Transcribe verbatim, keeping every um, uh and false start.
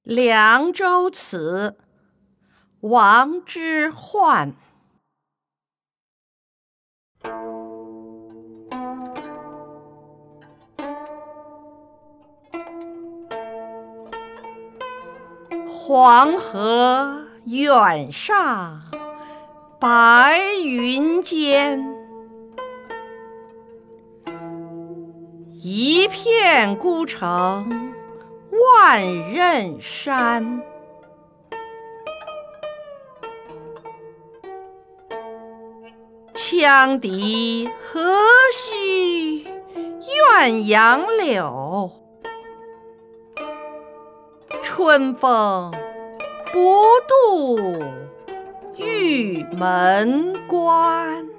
凉州词，王之涣。黄河远上白云间，一片孤城万仞山。羌笛何须怨杨柳，春风不度玉门关。